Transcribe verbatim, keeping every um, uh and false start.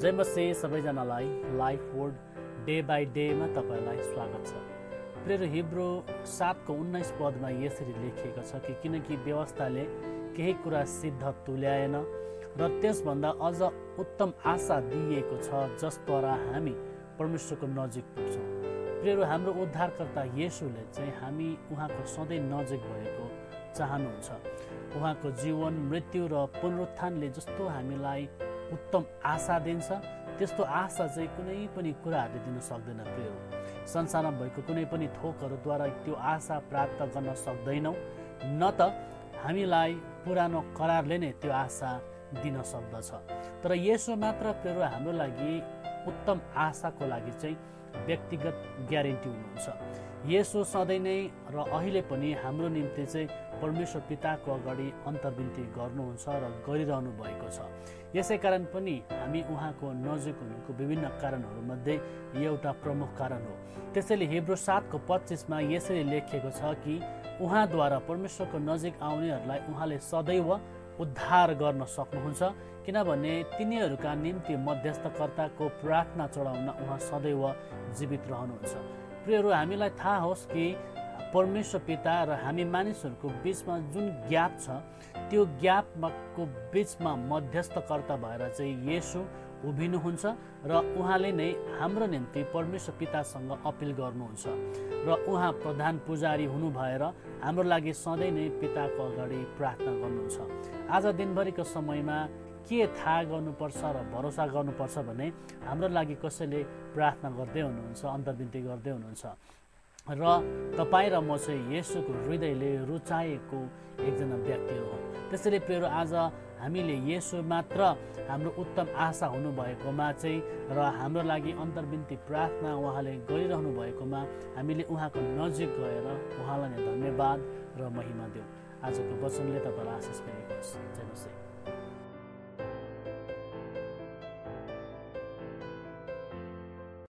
जय मसीह सबैजनालाई life word day by डेमा तपाईँलाई स्वागत छ। प्रिय हिब्रू सातको उन्नाइस पदमा यसरी लेखिएको छ कि किनकि व्यवस्थाले केही कुरा सिद्ध तुल्याएन र त्यसभन्दा अझ उत्तम आशा दिइएको छ जसद्वारा हामी परमेश्वरको नजिक पुग्छौँ। प्रिय हाम्रो उद्धारकर्ता येशूले चाहिँ हामी उहाँको सधैँ नजिक भएको चाहनुहुन्छ। उहाँको जीवन, मृत्यु र पुनरुत्थानले जस्तो हामीलाई उत्तम आशा दिन्छ त्यस्तो आशा चाहिँ कुनै पनि कुराहरूले दिन सक्दैन। प्रिय संसारमा भएको कुनै पनि थोकहरूद्वारा त्यो आशा प्राप्त गर्न सक्दैनौँ, न त हामीलाई पुरानो करारले नै त्यो आशा दिन सक्दछ। तर यसो मात्र प्रिय हाम्रो लागि उत्तम आशाको लागि चाहिँ व्यक्तिगत ग्यारेन्टी हुनुहुन्छ। यसो सधैँ नै र अहिले पनि हाम्रो निम्ति चाहिँ परमेश्वर पिताको अगाडि अन्तर्विन्ती गर्नुहुन्छ र गरिरहनु भएको छ। यसै कारण पनि हामी उहाँको नजिक हुनुको विभिन्न कारणहरूमध्ये एउटा प्रमुख कारण हो। त्यसैले हिब्रू सातको पच्चिसमा यसरी लेखिएको छ कि उहाँद्वारा परमेश्वरको नजिक आउनेहरूलाई उहाँले सदैव उद्धार गर्न सक्नुहुन्छ, किनभने तिनीहरूका निम्ति मध्यस्थकर्ताको प्रार्थना चढाउन उहाँ सदैव जीवित रहनुहुन्छ। प्रियहरू, हामीलाई थाहा होस् कि परमेश्वर पिता र हामी मानिसहरूको बिचमा जुन ग्याप छ त्यो ग्यापको बिचमा मध्यस्थकर्ता भएर चाहिँ येशू उभिनुहुन्छ र उहाँले नै हाम्रो निम्ति परमेश्वर पितासँग अपिल गर्नुहुन्छ र उहाँ प्रधान पुजारी हुनु भएर हाम्रो लागि सधैँ नै पिताको अगाडि प्रार्थना गर्नुहुन्छ। आज दिनभरिको समयमा के थाहा गर्नुपर्छ र भरोसा गर्नुपर्छ भने हाम्रो लागि कसैले प्रार्थना गर्दै हुनुहुन्छ, अन्तर्विन्ती गर्दै हुनुहुन्छ र तपाईँ र म चाहिँ येशूको हृदयले रुचाएको एकजना व्यक्ति हो। त्यसैले प्रिय आज हामीले येशू मात्र हाम्रो उत्तम आशा हुनुभएकोमा चाहिँ र हाम्रो लागि अन्तर्विन्ती प्रार्थना उहाँले गरिरहनु भएकोमा हामीले उहाँको नजिक गएर उहाँलाई नै धन्यवाद र महिमा देऊ। आजको वचनले तपाईँलाई आशिष मिलेको होस्। जय मसीह।